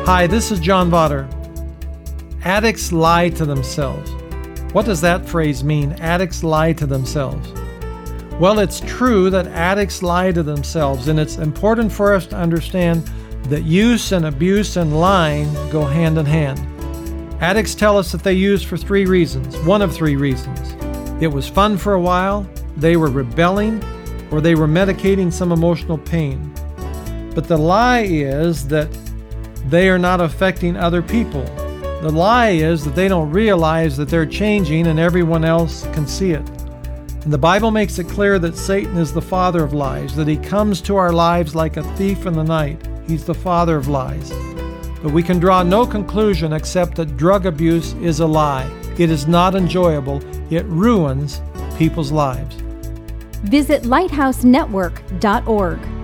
Hi, this is John Vaughter. Addicts lie to themselves. What does that phrase mean? Addicts lie to themselves. Well, it's true that addicts lie to themselves, and it's important for us to understand that use and abuse and lying go hand in hand. Addicts tell us that they use for three reasons, one of three reasons. It was fun for a while, they were rebelling, or they were medicating some emotional pain. But the lie is that they are not affecting other people. The lie is that they don't realize that they're changing and everyone else can see it. And the Bible makes it clear that Satan is the father of lies, that he comes to our lives like a thief in the night. He's the father of lies. But we can draw no conclusion except that drug abuse is a lie. It is not enjoyable. It ruins people's lives. Visit lighthousenetwork.org.